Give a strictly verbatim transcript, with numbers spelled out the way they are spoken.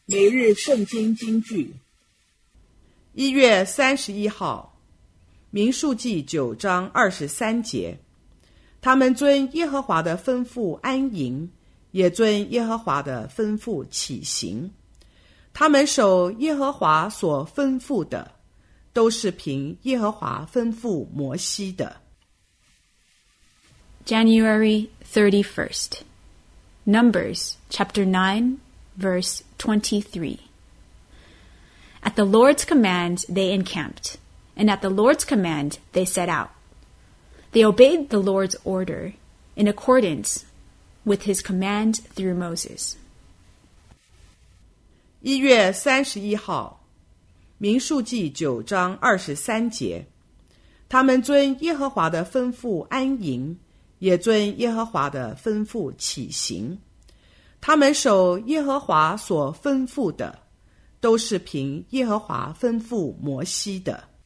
每日圣经金句。 一月三十一号，民数记九章二十三节，他们遵耶和华的吩咐安营，也遵耶和华的吩咐起行。他们守耶和华所吩咐的，都是凭耶和华吩咐摩西的。 January thirty-first. Numbers chapter nine, verse twenty-three. At the Lord's command they encamped, and at the Lord's command they set out. They obeyed the Lord's order in accordance with his command through Moses. 一月三十一号，民数记九章二十三节，他们遵耶和华的吩咐安营，也遵耶和华的吩咐起行。他们守耶和华所吩咐的，都是凭耶和华吩咐摩西的。